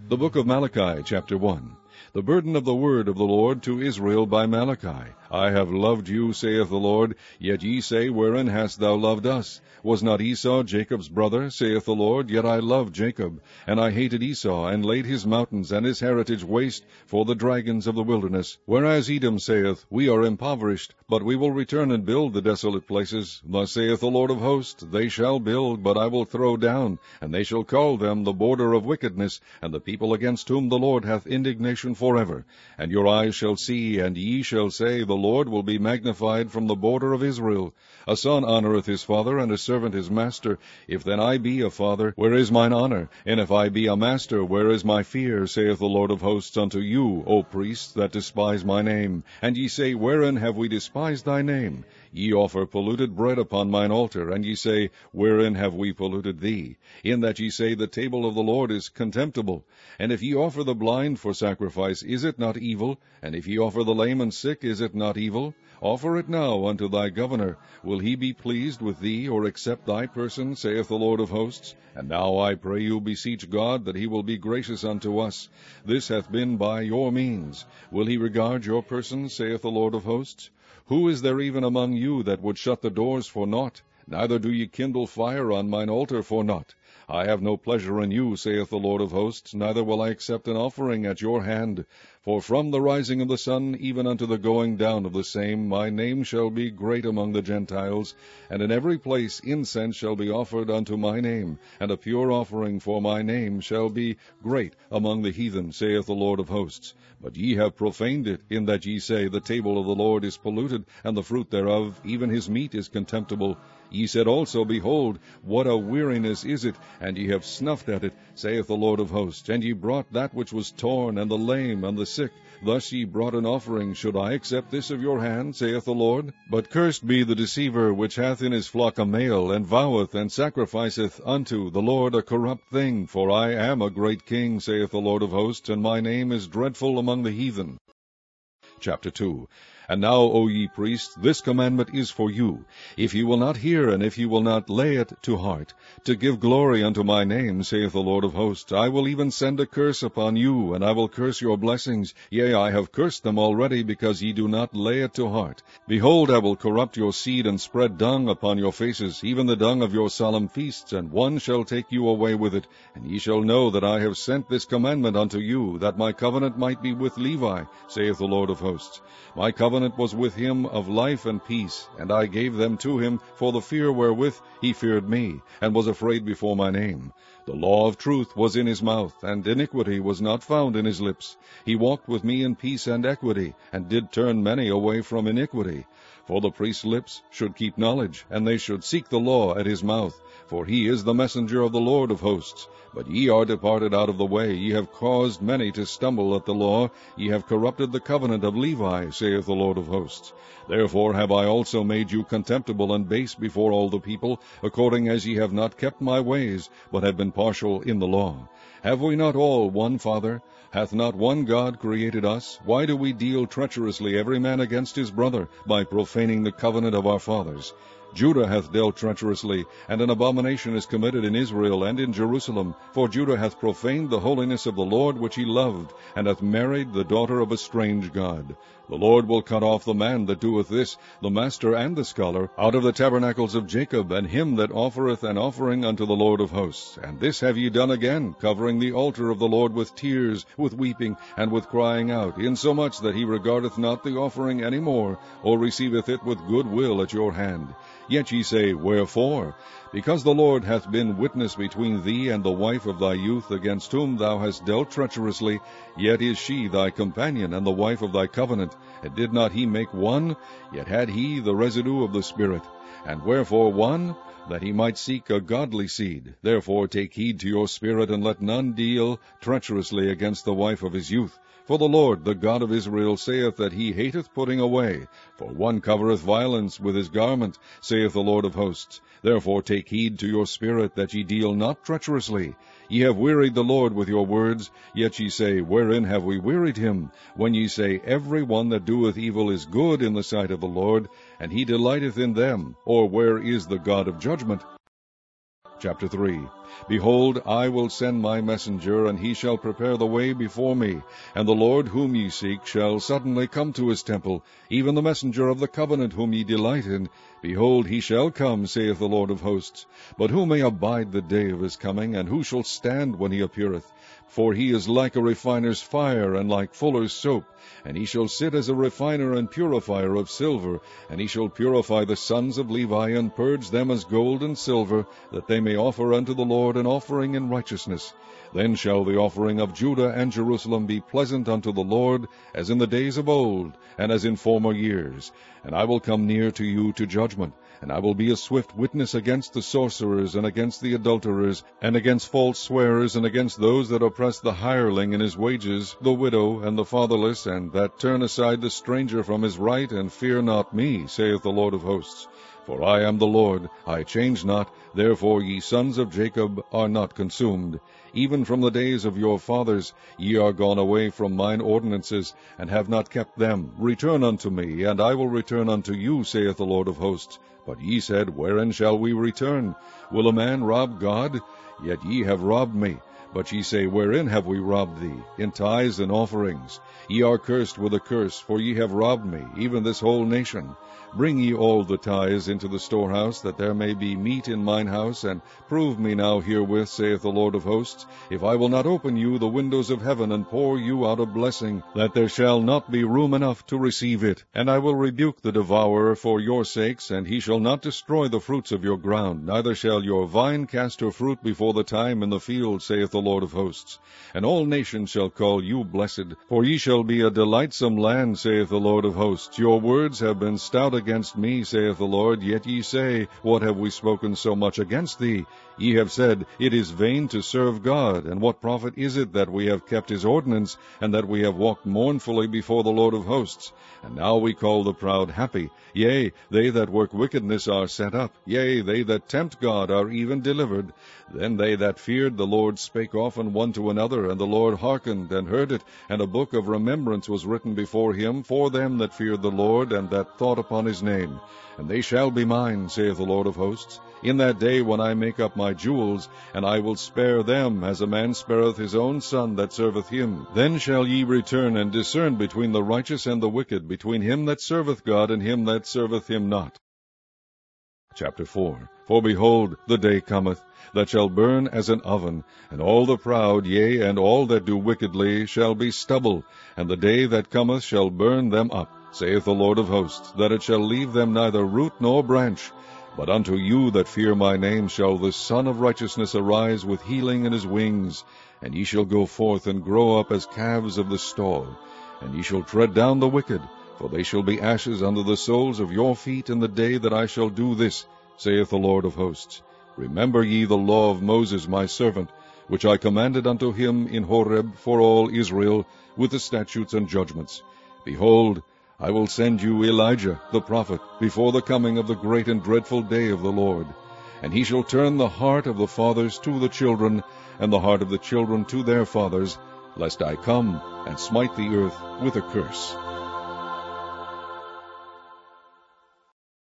The book of Malachi, chapter 1. The burden of the word of the Lord to Israel by Malachi. I have loved you, saith the Lord, yet ye say, Wherein hast thou loved us? Was not Esau Jacob's brother, saith the Lord? Yet I loved Jacob, and I hated Esau, and laid his mountains and his heritage waste for the dragons of the wilderness. Whereas Edom saith, We are impoverished, but we will return and build the desolate places. Thus saith the Lord of hosts, They shall build, but I will throw down, and they shall call them the border of wickedness, and the people against whom the Lord hath indignation forever. And your eyes shall see, and ye shall say, The Lord will be magnified from the border of Israel. A son honoureth his father, and a servant his master. If then I be a father, where is mine honour? And if I be a master, where is my fear? Saith the Lord of hosts unto you, O priests that despise my name. And ye say, Wherein have we despised thy name? Ye offer polluted bread upon mine altar, and ye say, Wherein have we polluted thee? In that ye say, The table of the Lord is contemptible. And if ye offer the blind for sacrifice, is it not evil? And if ye offer the lame and sick, is it not evil? Offer it now unto thy governor. Will he be pleased with thee, or accept thy person, saith the Lord of hosts? And now I pray you beseech God, that he will be gracious unto us. This hath been by your means. Will he regard your person, saith the Lord of hosts? Who is there even among you that would shut the doors for naught? Neither do ye kindle fire on mine altar for naught. I have no pleasure in you, saith the Lord of hosts, neither will I accept an offering at your hand. For from the rising of the sun even unto the going down of the same, my name shall be great among the Gentiles, and in every place incense shall be offered unto my name, and a pure offering for my name shall be great among the heathen, saith the Lord of hosts. But ye have profaned it, in that ye say, The table of the Lord is polluted, and the fruit thereof, even his meat, is contemptible. Ye said also, Behold, what a weariness is it, and ye have snuffed at it, saith the Lord of hosts. And ye brought that which was torn, and the lame, and the sick. Thus ye brought an offering. Should I accept this of your hand, saith the Lord? But cursed be the deceiver, which hath in his flock a male, and voweth and sacrificeth unto the Lord a corrupt thing. For I am a great king, saith the Lord of hosts, and my name is dreadful among the heathen. Chapter 2. And now, O ye priests, this commandment is for you, if ye will not hear, and if ye will not lay it to heart, to give glory unto my name, saith the Lord of hosts. I will even send a curse upon you, and I will curse your blessings. Yea, I have cursed them already, because ye do not lay it to heart. Behold, I will corrupt your seed, and spread dung upon your faces, even the dung of your solemn feasts, and one shall take you away with it. And ye shall know that I have sent this commandment unto you, that my covenant might be with Levi, saith the Lord of hosts. My covenant was with him of life and peace, and I gave them to him for the fear wherewith he feared me, and was afraid before my name. The law of truth was in his mouth, and iniquity was not found in his lips. He walked with me in peace and equity, and did turn many away from iniquity. For the priest's lips should keep knowledge, and they should seek the law at his mouth. For he is the messenger of the Lord of hosts. But ye are departed out of the way. Ye have caused many to stumble at the law. Ye have corrupted the covenant of Levi, saith the Lord of hosts. Therefore have I also made you contemptible and base before all the people, according as ye have not kept my ways, but have been partial in the law. Have we not all one Father? Hath not one God created us? Why do we deal treacherously every man against his brother, by profaning the covenant of our fathers? Judah hath dealt treacherously, and an abomination is committed in Israel and in Jerusalem. For Judah hath profaned the holiness of the Lord which he loved, and hath married the daughter of a strange god. The Lord will cut off the man that doeth this, the master and the scholar, out of the tabernacles of Jacob, and him that offereth an offering unto the Lord of hosts. And this have ye done again, covering the altar of the Lord with tears, with weeping, and with crying out, insomuch that he regardeth not the offering any more, or receiveth it with good will at your hand. Yet ye say, Wherefore? Because the Lord hath been witness between thee and the wife of thy youth, against whom thou hast dealt treacherously. Yet is she thy companion, and the wife of thy covenant. And did not he make one? Yet had he the residue of the Spirit. And wherefore one? That he might seek a godly seed. Therefore take heed to your spirit, and let none deal treacherously against the wife of his youth. For the Lord, the God of Israel, saith that he hateth putting away. For one covereth violence with his garment, saith the Lord of hosts. Therefore take heed to your spirit, that ye deal not treacherously. Ye have wearied the Lord with your words, yet ye say, Wherein have we wearied him? When ye say, Every one that doeth evil is good in the sight of the Lord, and he delighteth in them. Or where is the God of judgment? Chapter 3. Behold, I will send my messenger, and he shall prepare the way before me. And the Lord whom ye seek shall suddenly come to his temple, even the messenger of the covenant whom ye delight in. Behold, he shall come, saith the Lord of hosts. But who may abide the day of his coming, and who shall stand when he appeareth? For he is like a refiner's fire, and like fuller's soap. And he shall sit as a refiner and purifier of silver. And he shall purify the sons of Levi, and purge them as gold and silver, that they may offer unto the Lord an offering in righteousness. Then shall the offering of Judah and Jerusalem be pleasant unto the Lord, as in the days of old, and as in former years. And I will come near to you to judgment. And I will be a swift witness against the sorcerers, and against the adulterers, and against false swearers, and against those that oppress the hireling in his wages, the widow, and the fatherless, and that turn aside the stranger from his right, and fear not me, saith the Lord of hosts. For I am the Lord, I change not, therefore ye sons of Jacob are not consumed. Even from the days of your fathers ye are gone away from mine ordinances, and have not kept them. Return unto me, and I will return unto you, saith the Lord of hosts. But ye said, Wherein shall we return? Will a man rob God? Yet ye have robbed me. But ye say, Wherein have we robbed thee? In tithes and offerings. Ye are cursed with a curse, for ye have robbed me, even this whole nation. Bring ye all the tithes into the storehouse, that there may be meat in mine house, and prove me now herewith, saith the Lord of hosts, if I will not open you the windows of heaven, and pour you out a blessing, that there shall not be room enough to receive it. And I will rebuke the devourer for your sakes, and he shall not destroy the fruits of your ground, neither shall your vine cast her fruit before the time in the field, saith the Lord of hosts. And all nations shall call you blessed, for ye shall be a delightsome land, saith the Lord of hosts. Your words have been stout against me, saith the Lord, yet ye say, What have we spoken so much against thee? Ye have said, It is vain to serve God, and what profit is it that we have kept his ordinance, and that we have walked mournfully before the Lord of hosts? And now we call the proud happy. Yea, they that work wickedness are set up. Yea, they that tempt God are even delivered. Then they that feared the Lord spake often one to another, and the Lord hearkened and heard it, and a book of remembrance was written before him for them that feared the Lord, and that thought upon his name. And they shall be mine, saith the Lord of hosts, in that day when I make up my jewels, and I will spare them, as a man spareth his own son that serveth him. Then shall ye return and discern between the righteous and the wicked, between him that serveth God and him that serveth him not. Chapter 4. For behold, the day cometh, that shall burn as an oven, and all the proud, yea, and all that do wickedly, shall be stubble, and the day that cometh shall burn them up, saith the Lord of hosts, that it shall leave them neither root nor branch. But unto you that fear my name shall the Son of Righteousness arise with healing in his wings, and ye shall go forth and grow up as calves of the stall. And ye shall tread down the wicked, for they shall be ashes under the soles of your feet in the day that I shall do this, saith the Lord of hosts. Remember ye the law of Moses my servant, which I commanded unto him in Horeb for all Israel, with the statutes and judgments. Behold, I will send you Elijah the prophet before the coming of the great and dreadful day of the Lord. And he shall turn the heart of the fathers to the children, and the heart of the children to their fathers, lest I come and smite the earth with a curse.